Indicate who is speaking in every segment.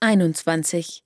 Speaker 1: 21.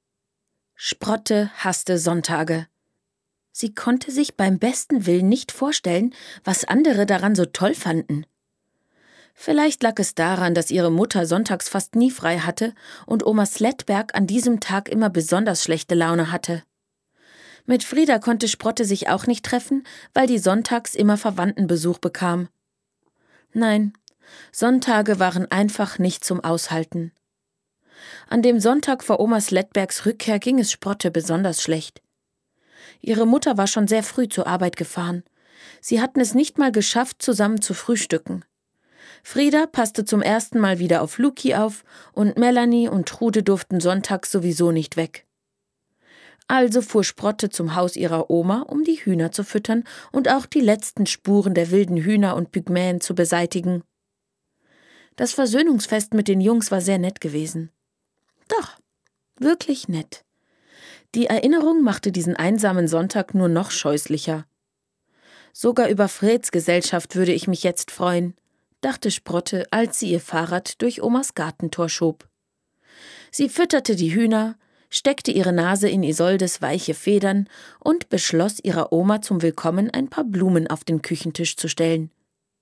Speaker 1: Sprotte hasste Sonntage. Sie konnte sich beim besten Willen nicht vorstellen, was andere daran so toll fanden. Vielleicht lag es daran, dass ihre Mutter sonntags fast nie frei hatte und Oma Sledberg an diesem Tag immer besonders schlechte Laune hatte. Mit Frieda konnte Sprotte sich auch nicht treffen, weil die sonntags immer Verwandtenbesuch bekam. Nein, Sonntage waren einfach nicht zum Aushalten. An dem Sonntag vor Oma Sledbergs Rückkehr ging es Sprotte besonders schlecht. Ihre Mutter war schon sehr früh zur Arbeit gefahren. Sie hatten es nicht mal geschafft, zusammen zu frühstücken. Frieda passte zum ersten Mal wieder auf Luki auf und Melanie und Trude durften sonntags sowieso nicht weg. Also fuhr Sprotte zum Haus ihrer Oma, um die Hühner zu füttern und auch die letzten Spuren der wilden Hühner und Pygmäen zu beseitigen. Das Versöhnungsfest mit den Jungs war sehr nett gewesen. Doch, wirklich nett. Die Erinnerung machte diesen einsamen Sonntag nur noch scheußlicher. Sogar über Freds Gesellschaft würde ich mich jetzt freuen, dachte Sprotte, als sie ihr Fahrrad durch Omas Gartentor schob. Sie fütterte die Hühner, steckte ihre Nase in Isoldes weiche Federn und beschloss, ihrer Oma zum Willkommen ein paar Blumen auf den Küchentisch zu stellen.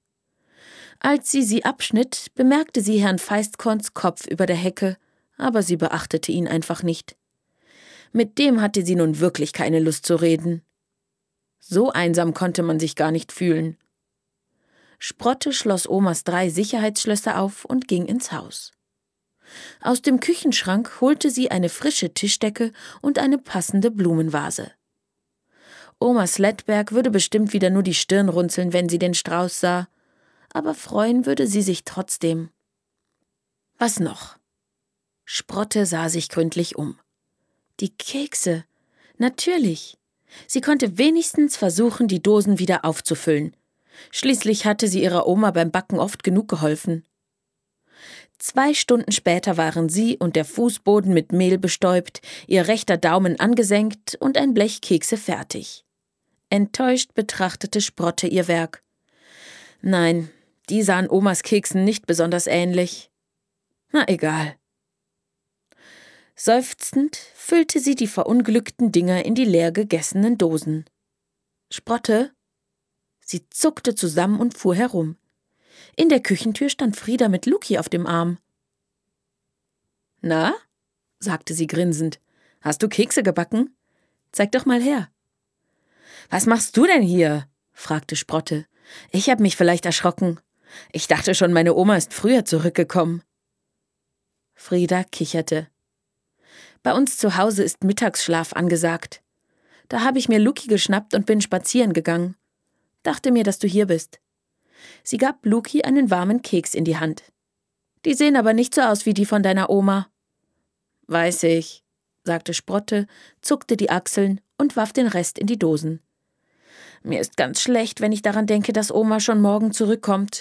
Speaker 1: Als sie abschnitt, bemerkte sie Herrn Feistkorns Kopf über der Hecke, aber sie beachtete ihn einfach nicht. Mit dem hatte sie nun wirklich keine Lust zu reden. So einsam konnte man sich gar nicht fühlen. Sprotte schloss Omas 3 Sicherheitsschlösser auf und ging ins Haus. Aus dem Küchenschrank holte sie eine frische Tischdecke und eine passende Blumenvase. Oma Sledberg würde bestimmt wieder nur die Stirn runzeln, wenn sie den Strauß sah, aber freuen würde sie sich trotzdem. Was noch? Sprotte sah sich gründlich um. Die Kekse. Natürlich. Sie konnte wenigstens versuchen, die Dosen wieder aufzufüllen. Schließlich hatte sie ihrer Oma beim Backen oft genug geholfen. 2 Stunden später waren sie und der Fußboden mit Mehl bestäubt, ihr rechter Daumen angesenkt und ein Blech Kekse fertig. Enttäuscht betrachtete Sprotte ihr Werk. Nein, die sahen Omas Keksen nicht besonders ähnlich. Na egal. Seufzend füllte sie die verunglückten Dinger in die leer gegessenen Dosen. Sprotte? Sie zuckte zusammen und fuhr herum. In der Küchentür stand Frieda mit Luki auf dem Arm. »Na?«, sagte sie grinsend. »Hast du Kekse gebacken? Zeig doch mal her.« »Was machst du denn hier?«, fragte Sprotte. »Ich hab mich vielleicht erschrocken. Ich dachte schon, meine Oma ist früher zurückgekommen.« Frieda kicherte. »Bei uns zu Hause ist Mittagsschlaf angesagt. Da habe ich mir Luki geschnappt und bin spazieren gegangen. Dachte mir, dass du hier bist.« Sie gab Luki einen warmen Keks in die Hand. »Die sehen aber nicht so aus wie die von deiner Oma.« »Weiß ich«, sagte Sprotte, zuckte die Achseln und warf den Rest in die Dosen. »Mir ist ganz schlecht, wenn ich daran denke, dass Oma schon morgen zurückkommt.«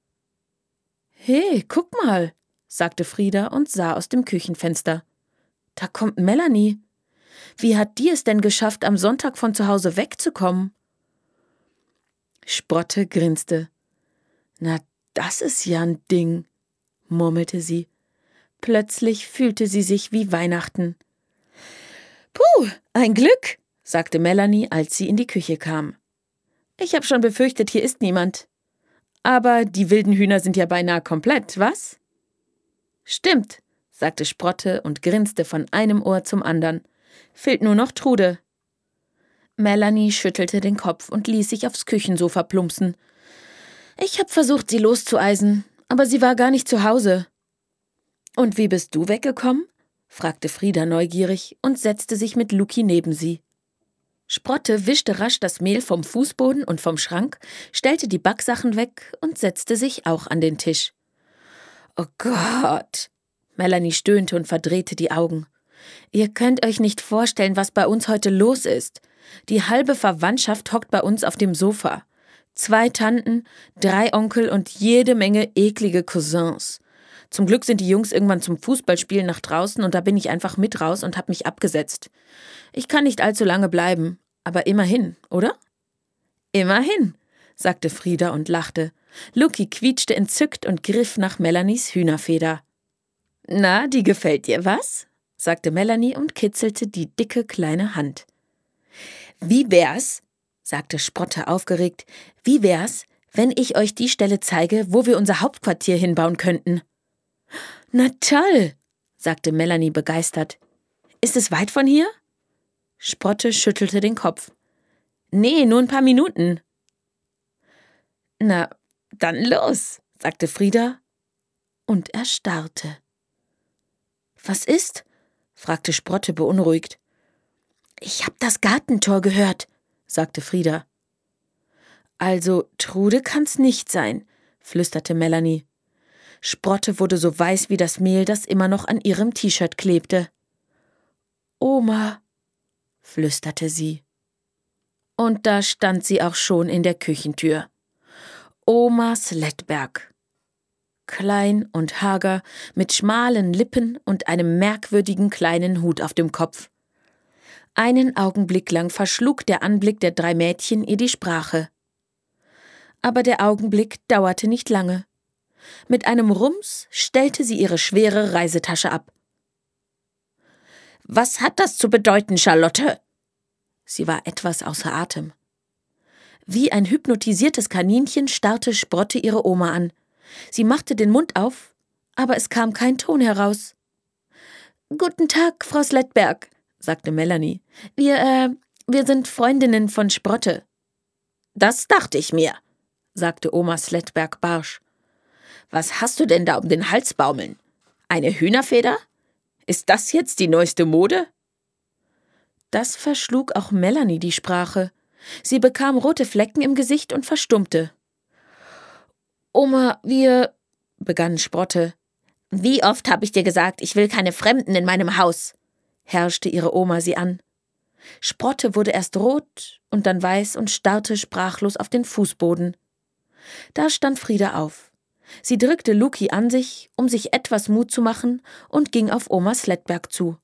Speaker 1: »Hey, guck mal«, sagte Frieda und sah aus dem Küchenfenster. »Da kommt Melanie. Wie hat die es denn geschafft, am Sonntag von zu Hause wegzukommen?« Sprotte grinste. »Na, das ist ja ein Ding«, murmelte sie. Plötzlich fühlte sie sich wie Weihnachten. »Puh, ein Glück«, sagte Melanie, als sie in die Küche kam. »Ich habe schon befürchtet, hier ist niemand. Aber die wilden Hühner sind ja beinahe komplett, was?« »Stimmt«, sagte Sprotte und grinste von einem Ohr zum anderen. »Fehlt nur noch Trude.« Melanie schüttelte den Kopf und ließ sich aufs Küchensofa plumpsen. »Ich habe versucht, sie loszueisen, aber sie war gar nicht zu Hause.« »Und wie bist du weggekommen?«, fragte Frieda neugierig und setzte sich mit Luki neben sie. Sprotte wischte rasch das Mehl vom Fußboden und vom Schrank, stellte die Backsachen weg und setzte sich auch an den Tisch. »Oh Gott«, Melanie stöhnte und verdrehte die Augen. »Ihr könnt euch nicht vorstellen, was bei uns heute los ist. Die halbe Verwandtschaft hockt bei uns auf dem Sofa. 2 Tanten, 3 Onkel und jede Menge eklige Cousins. Zum Glück sind die Jungs irgendwann zum Fußballspielen nach draußen und da bin ich einfach mit raus und hab mich abgesetzt. Ich kann nicht allzu lange bleiben, aber immerhin, oder?« »Immerhin«, sagte Frieda und lachte. Luki quietschte entzückt und griff nach Melanies Hühnerfeder. Na, die gefällt dir, was?, sagte Melanie und kitzelte die dicke kleine Hand. Wie wär's, sagte Sprotte aufgeregt, wie wär's, wenn ich euch die Stelle zeige, wo wir unser Hauptquartier hinbauen könnten? Na toll, sagte Melanie begeistert. Ist es weit von hier? Sprotte schüttelte den Kopf. Nee, nur ein paar Minuten. Na, dann los, sagte Frieda und erstarrte. Was ist? Fragte Sprotte beunruhigt. Ich hab das Gartentor gehört, sagte Frieda. Also, Trude kann's nicht sein, flüsterte Melanie. Sprotte wurde so weiß wie das Mehl, das immer noch an ihrem T-Shirt klebte. Oma, flüsterte sie. Und da stand sie auch schon in der Küchentür. Oma Sledberg. Klein und hager, mit schmalen Lippen und einem merkwürdigen kleinen Hut auf dem Kopf. Einen Augenblick lang verschlug der Anblick der 3 Mädchen ihr die Sprache. Aber der Augenblick dauerte nicht lange. Mit einem Rums stellte sie ihre schwere Reisetasche ab. »Was hat das zu bedeuten, Charlotte?« Sie war etwas außer Atem. Wie ein hypnotisiertes Kaninchen starrte Sprotte ihre Oma an. Sie machte den Mund auf, aber es kam kein Ton heraus. »Guten Tag, Frau Sledberg«, sagte Melanie. Wir sind Freundinnen von Sprotte.« »Das dachte ich mir«, sagte Oma Sledberg barsch. »Was hast du denn da um den Hals baumeln? Eine Hühnerfeder? Ist das jetzt die neueste Mode?« Das verschlug auch Melanie die Sprache. Sie bekam rote Flecken im Gesicht und verstummte. »Oma, begann Sprotte. »Wie oft habe ich dir gesagt, ich will keine Fremden in meinem Haus?«, herrschte ihre Oma sie an. Sprotte wurde erst rot und dann weiß und starrte sprachlos auf den Fußboden. Da stand Frieda auf. Sie drückte Luki an sich, um sich etwas Mut zu machen, und ging auf Oma Sledberg zu.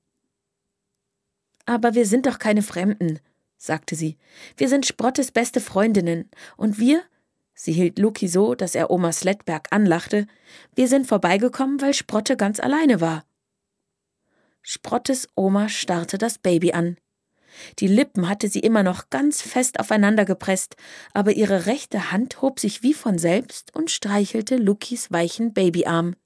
Speaker 1: »Aber wir sind doch keine Fremden«, sagte sie. »Wir sind Sprottes beste Freundinnen. Und wir«, sie hielt Luki so, dass er Oma Sledberg anlachte, »wir sind vorbeigekommen, weil Sprotte ganz alleine war.« Sprottes Oma starrte das Baby an. Die Lippen hatte sie immer noch ganz fest aufeinander gepresst, aber ihre rechte Hand hob sich wie von selbst und streichelte Lukis weichen Babyarm.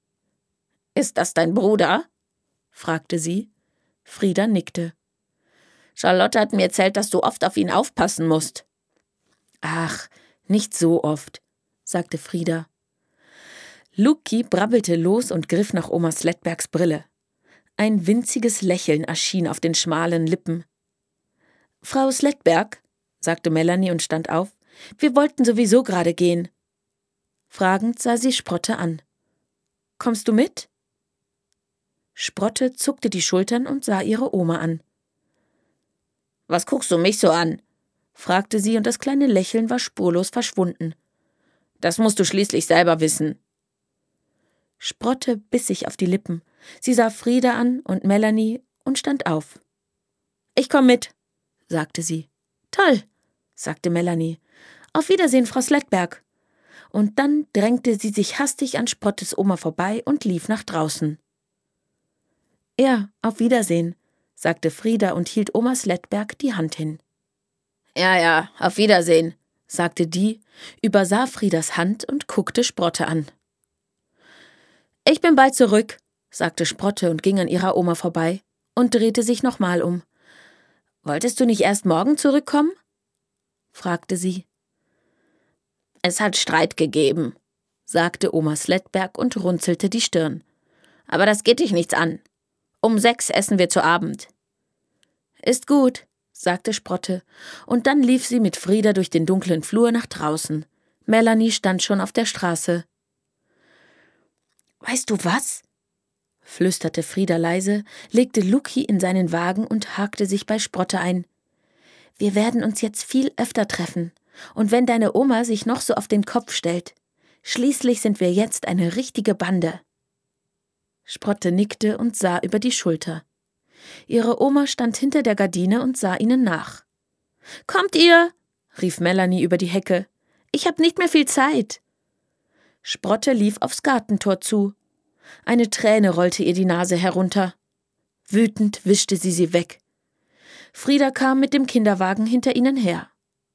Speaker 1: »Ist das dein Bruder?«, fragte sie. Frieda nickte. »Charlotte hat mir erzählt, dass du oft auf ihn aufpassen musst.« »Ach, nicht so oft«, sagte Frieda. Luki brabbelte los und griff nach Oma Sledbergs Brille. Ein winziges Lächeln erschien auf den schmalen Lippen. »Frau Sledberg«, sagte Melanie und stand auf, »wir wollten sowieso gerade gehen.« Fragend sah sie Sprotte an. »Kommst du mit?« Sprotte zuckte die Schultern und sah ihre Oma an. »Was guckst du mich so an?«, fragte sie, und das kleine Lächeln war spurlos verschwunden. »Das musst du schließlich selber wissen.« Sprotte biss sich auf die Lippen. Sie sah Frieda an und Melanie und stand auf. »Ich komm mit«, sagte sie. »Toll«, sagte Melanie. »Auf Wiedersehen, Frau Sledberg.« Und dann drängte sie sich hastig an Sprottes Oma vorbei und lief nach draußen. »Ja, auf Wiedersehen«, sagte Frieda und hielt Oma Sledberg die Hand hin. »Ja, auf Wiedersehen«, sagte die, übersah Friedas Hand und guckte Sprotte an. »Ich bin bald zurück«, sagte Sprotte und ging an ihrer Oma vorbei und drehte sich nochmal um. »Wolltest du nicht erst morgen zurückkommen?«, fragte sie. »Es hat Streit gegeben«, sagte Oma Sledberg und runzelte die Stirn. »Aber das geht dich nichts an. Um 6 essen wir zu Abend.« »Ist gut«, sagte Sprotte, und dann lief sie mit Frieda durch den dunklen Flur nach draußen. Melanie stand schon auf der Straße. »Weißt du was?«, flüsterte Frieda leise, legte Luki in seinen Wagen und hakte sich bei Sprotte ein. »Wir werden uns jetzt viel öfter treffen. Und wenn deine Oma sich noch so auf den Kopf stellt. Schließlich sind wir jetzt eine richtige Bande.« Sprotte nickte und sah über die Schulter. Ihre Oma stand hinter der Gardine und sah ihnen nach. »Kommt ihr?«, rief Melanie über die Hecke. »Ich hab nicht mehr viel Zeit.« Sprotte lief aufs Gartentor zu. Eine Träne rollte ihr die Nase herunter. Wütend wischte sie weg. Frieda kam mit dem Kinderwagen hinter ihnen her.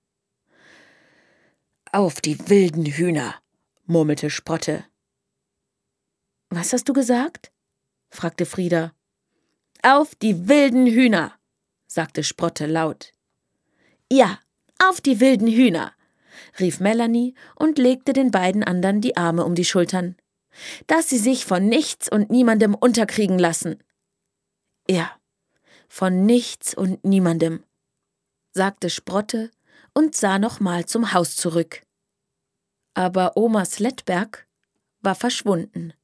Speaker 1: »Auf die wilden Hühner«, murmelte Sprotte. »Was hast du gesagt?« fragte Frieda. »Auf die wilden Hühner«, sagte Sprotte laut. »Ja, auf die wilden Hühner«, rief Melanie und legte den beiden anderen die Arme um die Schultern. »Dass sie sich von nichts und niemandem unterkriegen lassen.« »Ja, von nichts und niemandem«, sagte Sprotte und sah nochmal zum Haus zurück. Aber Oma Sledberg war verschwunden.